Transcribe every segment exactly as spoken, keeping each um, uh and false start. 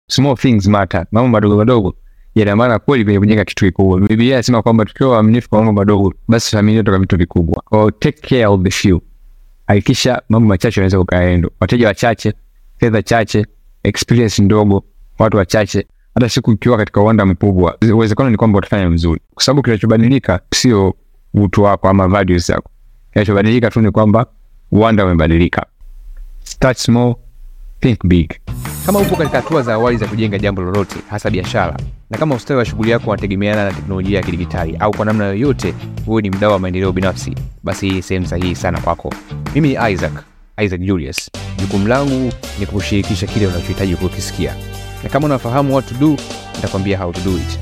Small things matter. Mambo madogo madogo yana maana kweli kwenye kujenga kitu kikubwa. Biblia inasema kwamba tukiwa waaminifu kwa mambo madogo, basi familia itakuwa vitu vikubwa. So take care of the few. Hakikisha mambo machache yanaweza kukaenda. Wateja wachache, fedha chache, experience ndogo, watu wachache. Hata siku ukiwa katika uwanda mkubwa, uwezekano ni kwamba utafanya mzuri. Kwa sababu kinachobadilika sio utu wako ama values zako. Kinachobadilika tu ni kwamba uwanda umebadilika. Start small, think big. Kama upo katika hatua za awali za kujenga jambo lolote, hasa biashara, na kama ustawi wa shughuli yako unategemeana na teknolojia ya kidijitali au kwa namna yoyote wewe ni mdau wa maendeleo binafsi, basi hii sehemu sahihi sana kwako. Mimi ni Isaac, Isaac Julius. Jukumu langu ni kukushirikisha kile unachohitaji kukisikia. Na kama unafahamu what to do, nitakwambia how to do it.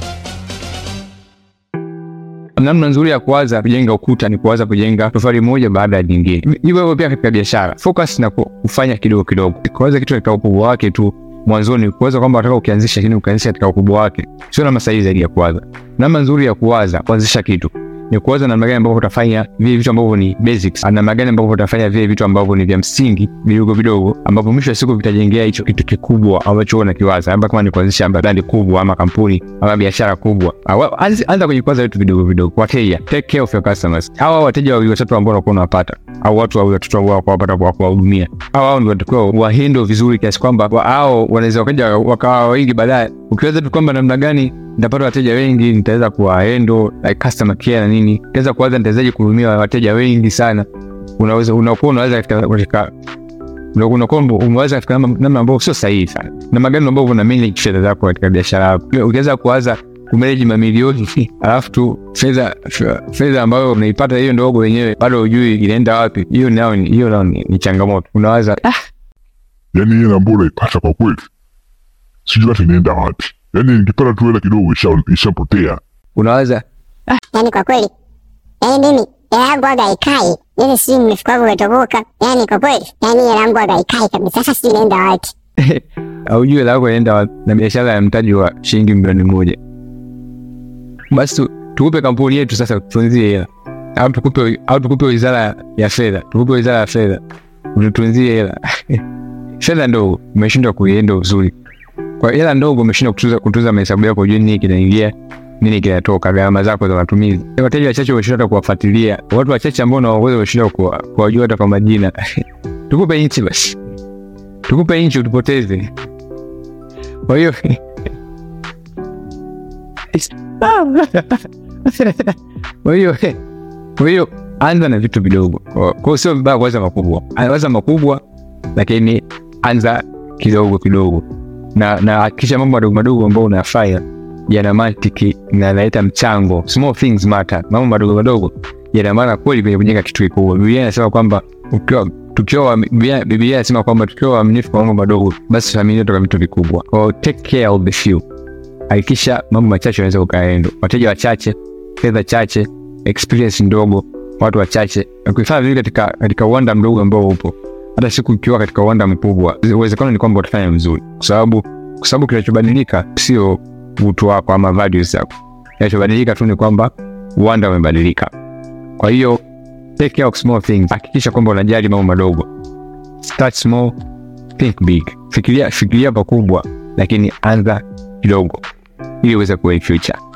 Namna nzuri ya kuanza kujenga ukuta ni kuanza kujenga tofali moja baada ya nyingine. Hivyo hivyo pia katika biashara. Focus na kufanya kidogo kidogo. Kuanza kitu katika ukubwa wake tu mwanzoni, kuanza kwamba unataka ukianzisha kitu ukaanzisha katika ukubwa wake. Sio namna sahihi zaidi ya kuanza. Namna nzuri ya kuanza kuanzisha kitu ni kuanza namna gani ambavyo utafanya vile vitu ambavyo ni basics, namna gani ambavyo utafanya vile vitu ambavyo ni vya msingi vidogo vidogo, ambavyo mwisho wa siku vitajengea hicho kitu kikubwa ambacho unakiwaza. Labda kama ni kuanzisha brand kubwa ama kampuni ama biashara kubwa, anza kujikwaza vitu vidogo vidogo. Wateja, take care of your customers. Hawa wateja wawili watatu ambao unakuwa unapata, au watu wawili watatu ambao unapata kwa kuwahudumia, hao hao ndio watakuwa wahandle vizuri kiasi kwamba hao wanaweza wakaja wakawa wengi baadaye. Ukiweza tu kwamba namna gani nitapata wateja wengi, nitaweza kuwahandle like customer care na nini, nitaweza kuanza nitawezaje kuhudumia wateja wengi sana. Unaweza unakuwa unaweza katika katika unakuwa unaweza katika namna ambayo sio sahihi sana. Na magano ambayo una manage fedha zako katika biashara yako. Ukiweza kuanza kumanage mamilioni alafu tu fedha fedha ambayo unaipata hiyo ndogo wenyewe bado hujui inaenda wapi, hiyo nao ni hiyo nao ni changamoto. Unawaza ah, yani yeye mbona ipata kwa kweli, sijui hata inaenda wapi. Yani nikipata tu hela kidogo ishapotea. Unawaza ah, yani kwa kweli yani mimi hela yangu aga ikai, yani si mfuko wangu umetoboka, yani kwa kweli yani hela yangu aga ikai kabisa. Sasa si inaenda wapi? Au hela yako inaenda wapi na biashara ya mtaji wa shilingi milioni moja? Basi tukupe kampuni yetu sasa tutunzie hela, au tukupe au tukupe wizara ya fedha, tukupe wizara ya fedha ututunzie hela. Fedha ndogo umeshindwa kuienda uzuri. Kwa hela ndogo umeshindwa kutunza kutunza mahesabu yako, juu nini kinaingia nini kinatoka, gharama zako za matumizi. Wateja wachache wameshindwa kuwafuatilia, watu wachache ambao unaongoza wameshindwa kuwajua hata kwa majina. Tukupe inchi basi, tukupe inchi utupoteze. Kwa hiyo kwa hiyo kwa hiyo anza na vitu vidogo. Kwa hiyo sio mbaya kuanza makubwa, anza makubwa lakini anza kidogo kidogo, na na hakikisha mambo madogo madogo ambayo unayafanya yana mantiki na yanaleta mchango. Small things matter. Mambo madogo madogo yana maana kweli kwenye kujenga kitu kikubwa. Biblia inasema kwamba ukiwa tukiwa Biblia inasema kwamba tukiwa waaminifu kwa mambo madogo, basi familia itakuwa vitu vikubwa. So take care of the few. Hakikisha mambo machache yanaweza kukaenda. Wateja wachache, fedha chache, experience ndogo, watu wachache. Ukifanya vile katika katika uwanda mdogo ambao upo, hata siku ukiwa katika uwanda mkubwa, uwezekano ni kwamba utafanya mzuri. Kwa sababu kwa sababu kinachobadilika sio utu wako ama values zako. Kinachobadilika tu ni kwamba uwanda umebadilika. Kwa hiyo take care of small things. Hakikisha kwamba unajali mambo madogo. Start small, think big. Fikiria fikiria pakubwa lakini anza kidogo ili uweze kuwa future.